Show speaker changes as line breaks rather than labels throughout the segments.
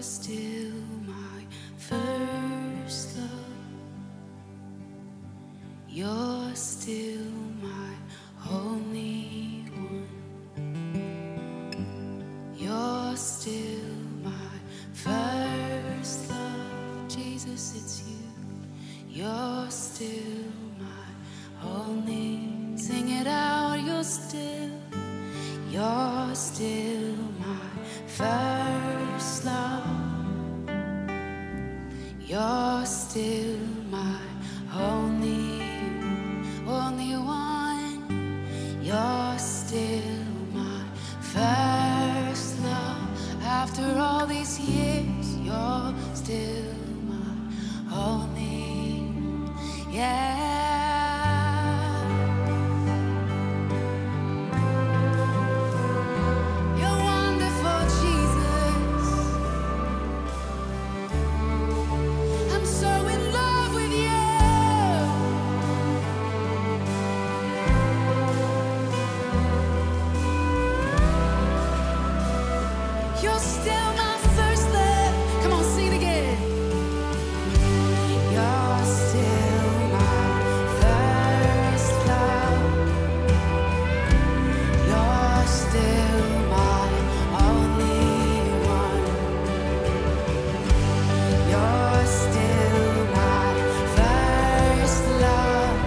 still my first love. You're still my only one. You're still my first love. Jesus, it's you. You're still my only. Sing it out. You're still my first love. You're still my only one. You're still my first love. After all these years, you're still my only one. Yeah. You're still my first love. Come on, sing it again. You're still my first love. You're still my only one. You're still my first love.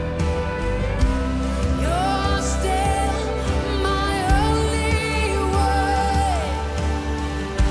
You're still my only one.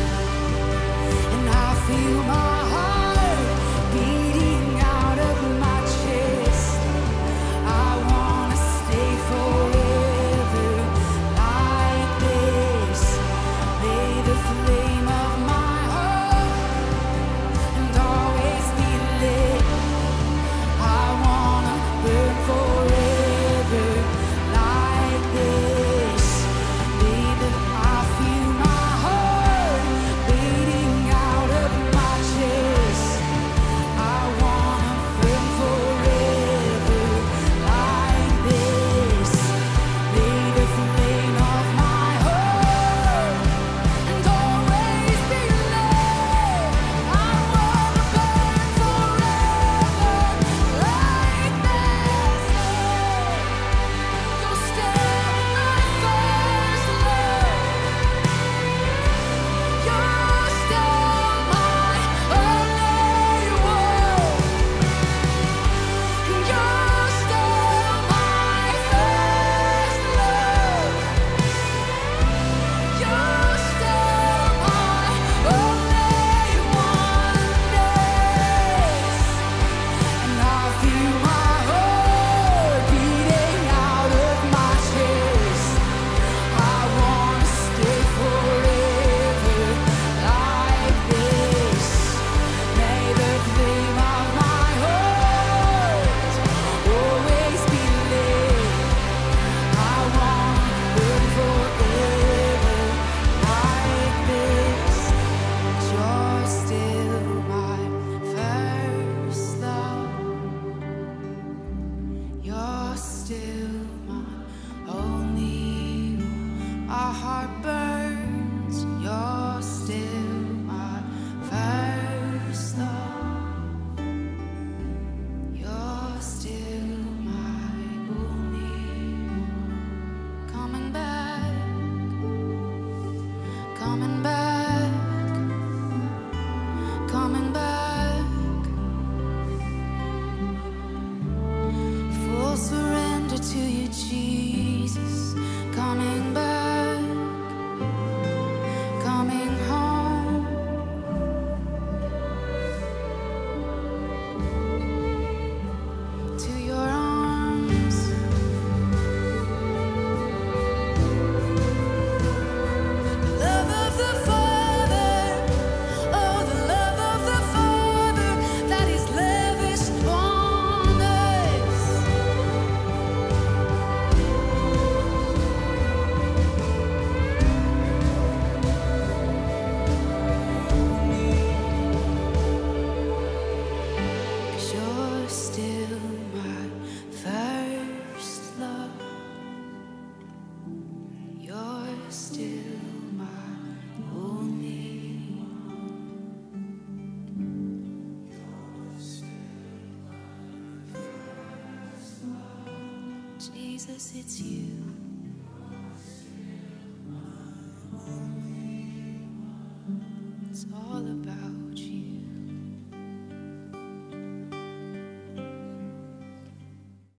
Jesus, it's you.